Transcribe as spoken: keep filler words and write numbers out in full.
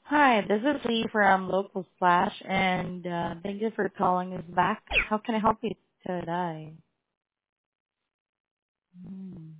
Hi, this is Lee from Local Splash, and uh, thank you for calling us back. How can I help you today? Hmm.